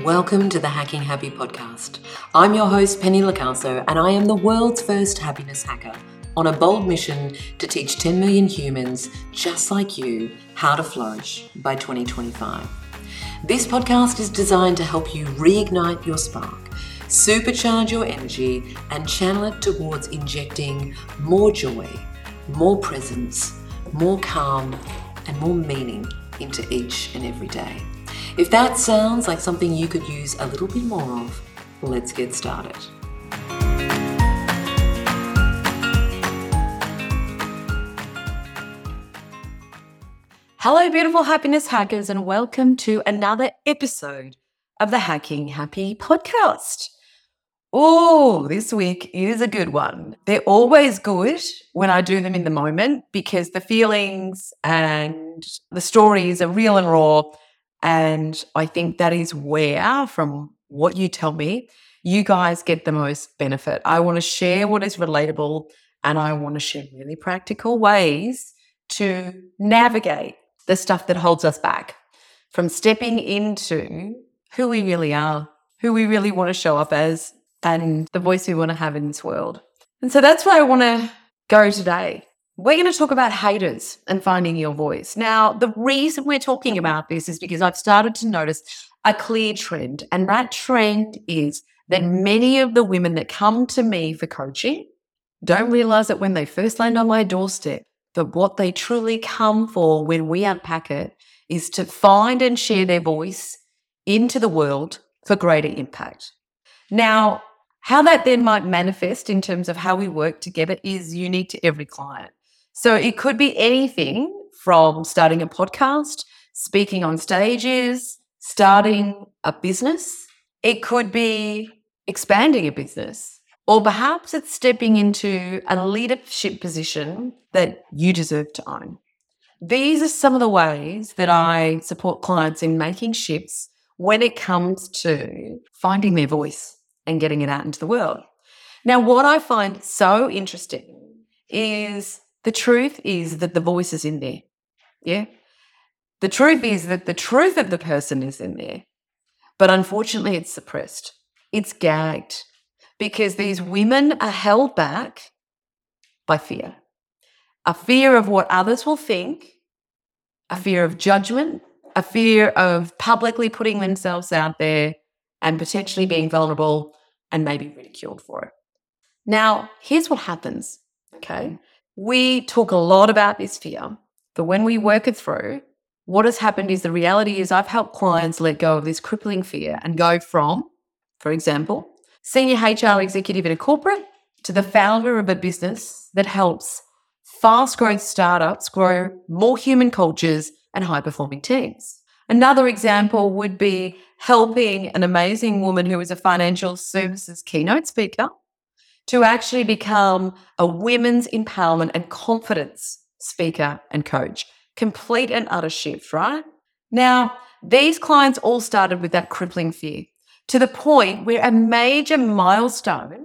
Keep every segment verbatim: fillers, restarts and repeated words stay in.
Welcome to the Hacking Happy podcast. I'm your host, Penny Lacalso, and I am the world's first happiness hacker on a bold mission to teach ten million humans just like you how to flourish by twenty twenty-five. This podcast is designed to help you reignite your spark, supercharge your energy, and channel it towards injecting more joy, more presence, more calm, and more meaning into each and every day. If that sounds like something you could use a little bit more of, let's get started. Hello, beautiful happiness hackers, and welcome to another episode of the Hacking Happy podcast. Oh, this week is a good one. They're always good when I do them in the moment because the feelings and the stories are real and raw. And I think that is where, from what you tell me, you guys get the most benefit. I want to share what is relatable, and I want to share really practical ways to navigate the stuff that holds us back from stepping into who we really are, who we really want to show up as, and the voice we want to have in this world. And so that's where I want to go today. We're going to talk about haters and finding your voice. Now, the reason we're talking about this is because I've started to notice a clear trend, and that trend is that many of the women that come to me for coaching don't realize it when they first land on my doorstep, but what they truly come for when we unpack it is to find and share their voice into the world for greater impact. Now, how that then might manifest in terms of how we work together is unique to every client. So it could be anything from starting a podcast, speaking on stages, starting a business. It could be expanding a business, or perhaps it's stepping into a leadership position that you deserve to own. These are some of the ways that I support clients in making shifts when it comes to finding their voice and getting it out into the world. Now, what I find so interesting is the truth is that the voice is in there. Yeah. The truth is that the truth of the person is in there, but unfortunately it's suppressed. It's gagged because these women are held back by fear. A fear of what others will think, a fear of judgment, a fear of publicly putting themselves out there and potentially being vulnerable and maybe ridiculed for it. Now, here's what happens, okay? We talk a lot about this fear, but when we work it through, what has happened is the reality is I've helped clients let go of this crippling fear and go from, for example, senior H R executive in a corporate to the founder of a business that helps fast growth startups grow more human cultures and high-performing teams. Another example would be helping an amazing woman who is a financial services keynote speaker to actually become a women's empowerment and confidence speaker and coach. Complete and utter shift, right? Now, these clients all started with that crippling fear to the point where a major milestone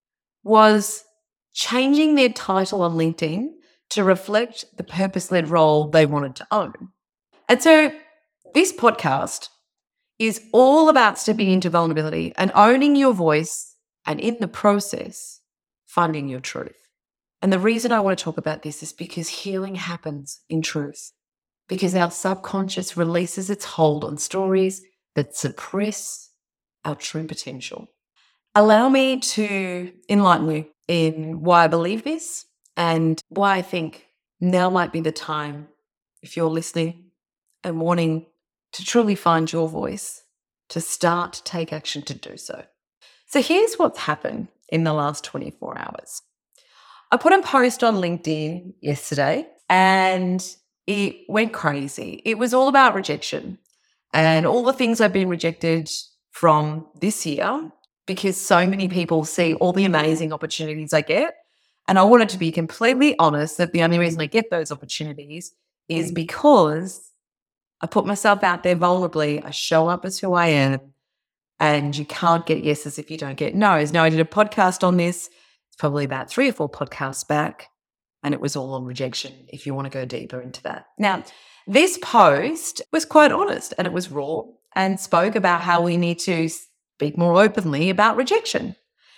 was changing their title on LinkedIn to reflect the purpose-led role they wanted to own. And so this podcast is all about stepping into vulnerability and owning your voice, and in the process, finding your truth. And the reason I want to talk about this is because healing happens in truth, because our subconscious releases its hold on stories that suppress our true potential. Allow me to enlighten you in why I believe this and why I think now might be the time, if you're listening and wanting to truly find your voice, to start to take action to do so. So here's what's happened in the last twenty-four hours. I put a post on LinkedIn yesterday and it went crazy. It was all about rejection and all the things I've been rejected from this year because so many people see all the amazing opportunities I get. And I wanted to be completely honest that the only reason I get those opportunities is because I put myself out there vulnerably. I show up as who I am. And you can't get yeses if you don't get nos. Now, I did a podcast on this. It's probably about three or four podcasts back, and it was all on rejection if you want to go deeper into that. Now, this post was quite honest and it was raw. and spoke about how we need to speak more openly about rejection.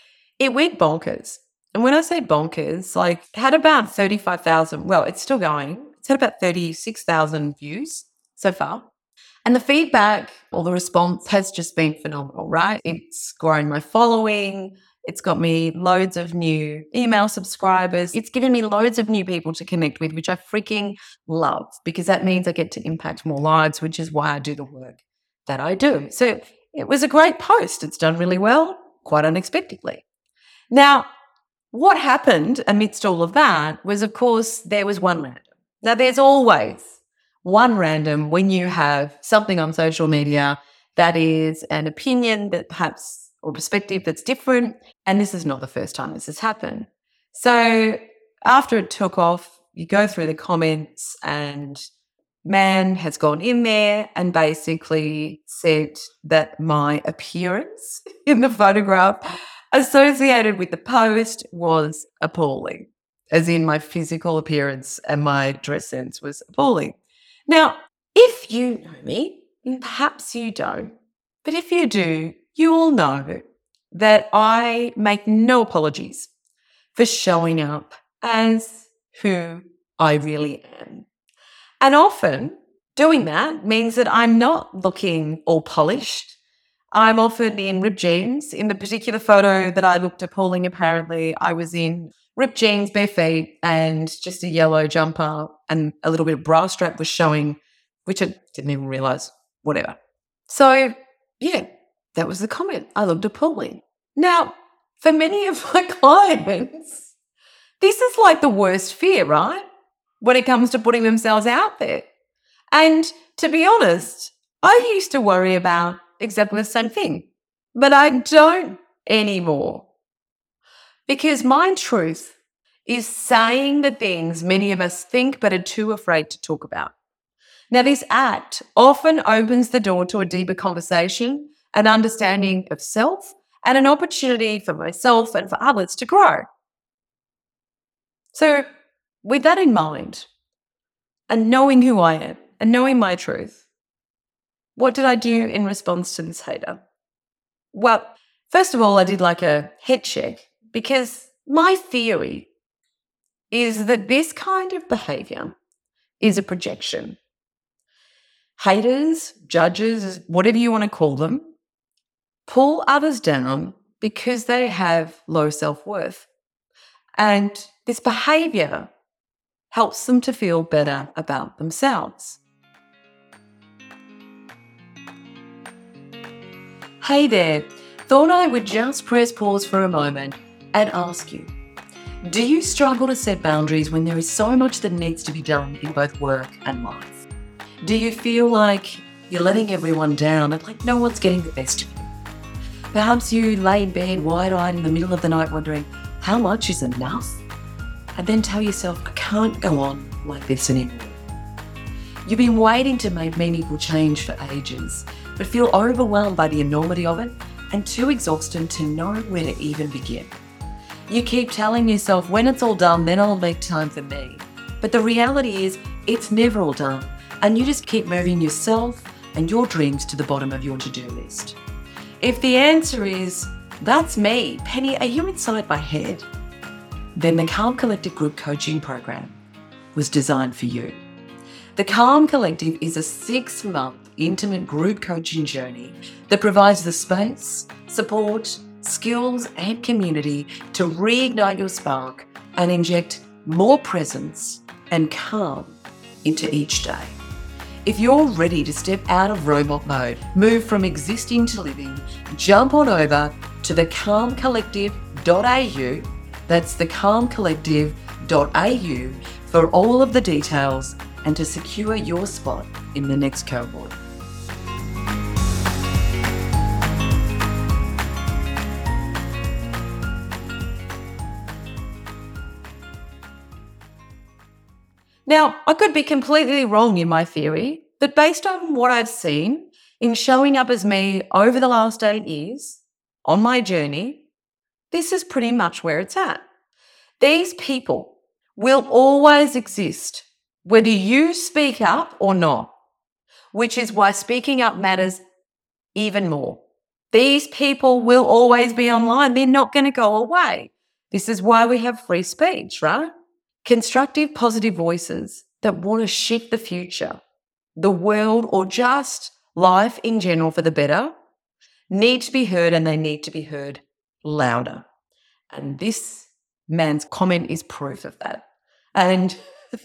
It went bonkers. And when I say bonkers, like it had about thirty-five thousand, well, it's still going. It's had about thirty-six thousand views so far. And the feedback or the response has just been phenomenal, right? It's grown my following. It's got me loads of new email subscribers. It's given me loads of new people to connect with, which I freaking love because that means I get to impact more lives, which is why I do the work that I do. So it was a great post. It's done really well, quite unexpectedly. Now, what happened amidst all of that was, of course, there was one random. Now, there's always one random when you have something on social media that is an opinion that perhaps or perspective that's different. And this is not the first time this has happened. So after it took off, you go through the comments and man has gone in there and basically said that my appearance in the photograph associated with the post was appalling, as in my physical appearance and my dress sense was appalling. Now, if you know me, and perhaps you don't, but if you do, you all know that I make no apologies for showing up as who I really am. And often doing that means that I'm not looking all polished. I'm often in ripped jeans. In the particular photo that I looked appalling, apparently, I was in ripped jeans, bare feet, and just a yellow jumper, and a little bit of bra strap was showing, which I didn't even realise, whatever. So, yeah, that was the comment. I looked appalling. Now, for many of my clients, this is like the worst fear, right? When it comes to putting themselves out there. And to be honest, I used to worry about exactly the same thing, but I don't anymore. Because my truth is saying the things many of us think but are too afraid to talk about. Now, this act often opens the door to a deeper conversation, an understanding of self, and an opportunity for myself and for others to grow. So, with that in mind, and knowing who I am, and knowing my truth, what did I do in response to this hater? Well, first of all, I did like a head check because my theory is that this kind of behavior is a projection. Haters, judges, whatever you want to call them, pull others down because they have low self-worth. And this behavior helps them to feel better about themselves. Hey there, thought I would just press pause for a moment and ask you, do you struggle to set boundaries when there is so much that needs to be done in both work and life? Do you feel like you're letting everyone down and like no one's getting the best of you? Perhaps you lay in bed wide-eyed in the middle of the night wondering, how much is enough? And then tell yourself, I can't go on like this anymore. You've been waiting to make meaningful change for ages, but feel overwhelmed by the enormity of it and too exhausted to know where to even begin. You keep telling yourself, when it's all done, then I'll make time for me. But the reality is, it's never all done, and you just keep moving yourself and your dreams to the bottom of your to-do list. If the answer is, that's me, Penny, are you inside my head? Then the Calm Collective Group Coaching Program was designed for you. The Calm Collective is a six-month intimate group coaching journey that provides the space, support, skills and community to reignite your spark and inject more presence and calm into each day. If you're ready to step out of robot mode, move from existing to living, jump on over to the calm collective dot a u. That's the calm collective dot a u for all of the details and to secure your spot in the next cohort. Now, I could be completely wrong in my theory, but based on what I've seen in showing up as me over the last eight years on my journey, this is pretty much where it's at. These people will always exist, whether you speak up or not, which is why speaking up matters even more. These people will always be online. They're not going to go away. This is why we have free speech, right? Constructive, positive voices that want to shift the future, the world, or just life in general for the better need to be heard, and they need to be heard louder. And this man's comment is proof of that. And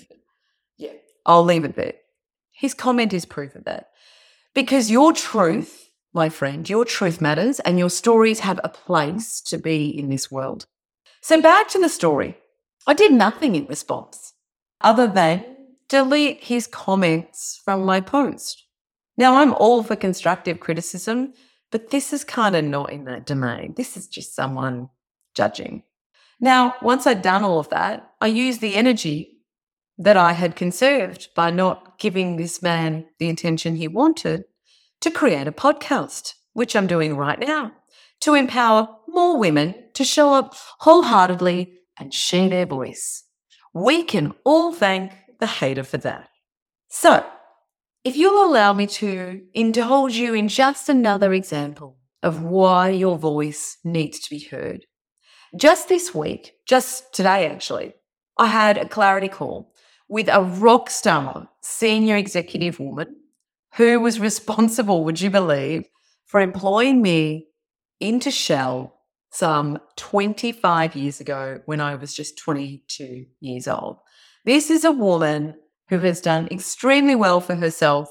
yeah, I'll leave it there. His comment is proof of that. Because your truth, my friend, your truth matters, and your stories have a place to be in this world. So back to the story. I did nothing in response other than delete his comments from my post. Now, I'm all for constructive criticism, but this is kind of not in that domain. This is just someone judging. Now, once I'd done all of that, I used the energy that I had conserved by not giving this man the attention he wanted to create a podcast, which I'm doing right now, to empower more women to show up wholeheartedly and share their voice. We can all thank the hater for that. So, if you'll allow me to indulge you in just another example of why your voice needs to be heard. Just this week, just today actually, I had a clarity call with a rock star senior executive woman who was responsible, would you believe, for employing me into Shell some twenty-five years ago when I was just twenty-two years old. This is a woman who has done extremely well for herself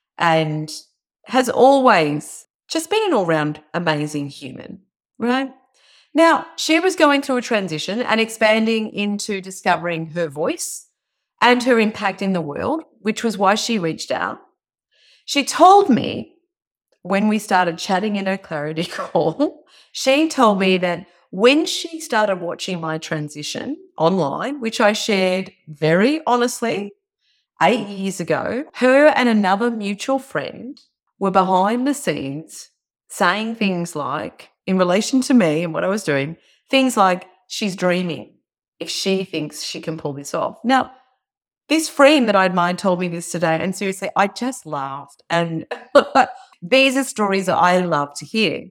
and has always just been an all-round amazing human, right? Now, she was going through a transition and expanding into discovering her voice and her impact in the world, which was why she reached out. She told me when we started chatting in her clarity call, she told me that when she started watching my transition online, which I shared very honestly eight years ago, her and another mutual friend were behind the scenes saying things like, in relation to me and what I was doing, things like, she's dreaming if she thinks she can pull this off. Now, this friend that I admired told me this today, and seriously, I just laughed. And these are stories that I love to hear.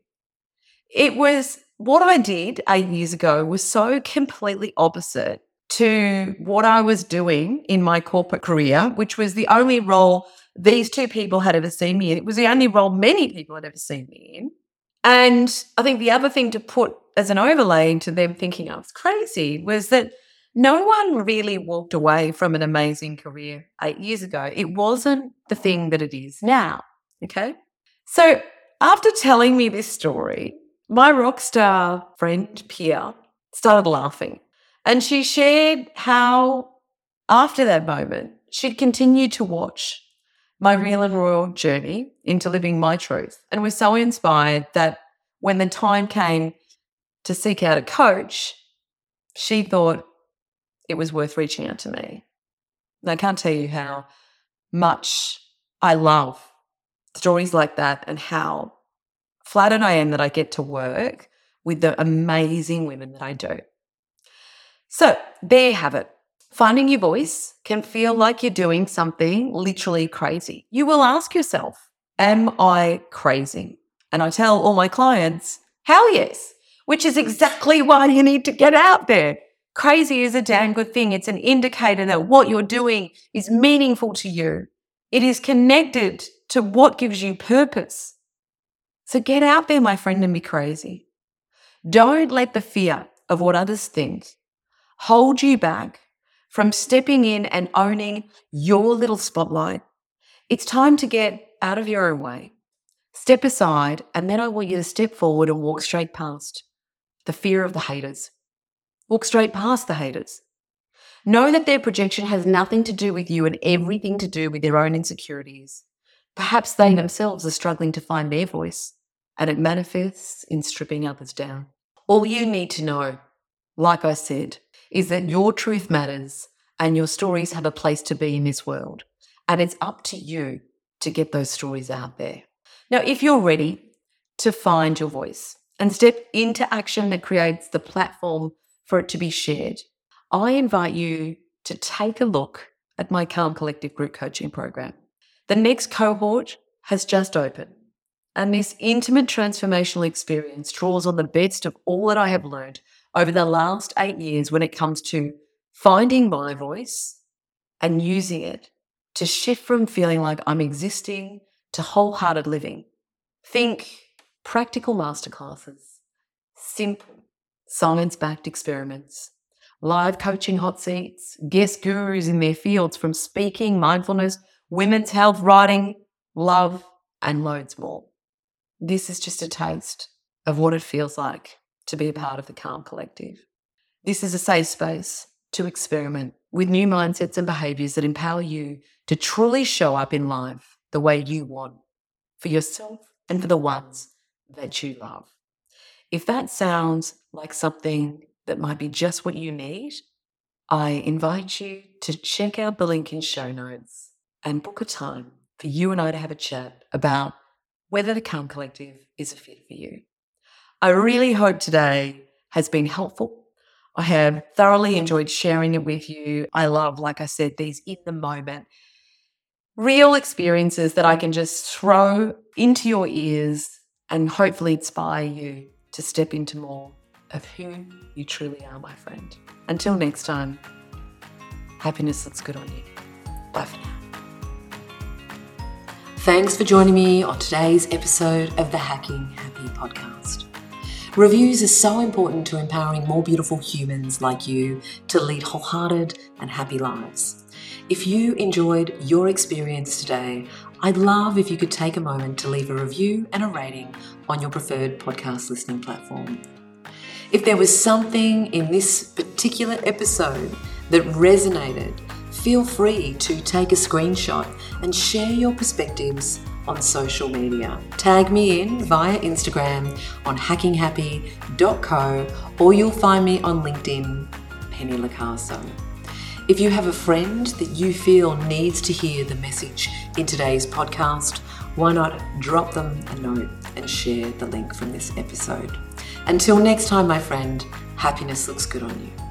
It was what I did eight years ago was so completely opposite to what I was doing in my corporate career, which was the only role these two people had ever seen me in. It was the only role many people had ever seen me in. And I think the other thing to put as an overlay into them thinking I was crazy was that no one really walked away from an amazing career eight years ago. It wasn't the thing that it is now, okay? So after telling me this story, my rock star friend, Pia, started laughing. And she shared how after that moment, she'd continued to watch my real and royal journey into living my truth and was so inspired that when the time came to seek out a coach, she thought it was worth reaching out to me. And I can't tell you how much I love stories like that and how flattered I am that I get to work with the amazing women that I do. So there you have it. Finding your voice can feel like you're doing something literally crazy. You will ask yourself, am I crazy? And I tell all my clients, hell yes, which is exactly why you need to get out there. Crazy is a damn good thing. It's an indicator that what you're doing is meaningful to you. It is connected to what gives you purpose. So get out there, my friend, and be crazy. Don't let the fear of what others think hold you back from stepping in and owning your little spotlight. It's time to get out of your own way. Step aside, and then I want you to step forward and walk straight past the fear of the haters. Walk straight past the haters. Know that their projection has nothing to do with you and everything to do with their own insecurities. Perhaps they themselves are struggling to find their voice, and it manifests in stripping others down. All you need to know, like I said, is that your truth matters and your stories have a place to be in this world. And it's up to you to get those stories out there. Now, if you're ready to find your voice and step into action that creates the platform for it to be shared, I invite you to take a look at my Calm Collective group coaching program. The next cohort has just opened, And this intimate transformational experience draws on the best of all that I have learned over the last eight years when it comes to finding my voice and using it to shift from feeling like I'm existing to wholehearted living. Think practical masterclasses, simple science-backed experiments, live coaching hot seats, guest gurus in their fields from speaking, mindfulness, women's health, writing, love, and loads more. This is just a taste of what it feels like to be a part of the Calm Collective. This is a safe space to experiment with new mindsets and behaviours that empower you to truly show up in life the way you want, for yourself and for the ones that you love. If that sounds like something that might be just what you need, I invite you to check out the link in show notes and book a time for you and I to have a chat about whether the Calm Collective is a fit for you. I really hope today has been helpful. I have thoroughly enjoyed sharing it with you. I love, like I said, these in the moment, real experiences that I can just throw into your ears and hopefully inspire you to step into more of who you truly are, my friend. Until next time, happiness looks good on you. Bye for now. Thanks for joining me on today's episode of the Hacking Happy podcast. Reviews are so important to empowering more beautiful humans like you to lead wholehearted and happy lives. If you enjoyed your experience today, I'd love if you could take a moment to leave a review and a rating on your preferred podcast listening platform. If there was something in this particular episode that resonated, feel free to take a screenshot and share your perspectives on social media. Tag me in via Instagram on hacking happy dot co, or you'll find me on LinkedIn, Penny Lacasso. If you have a friend that you feel needs to hear the message in today's podcast, why not drop them a note and share the link from this episode? Until next time, my friend, happiness looks good on you.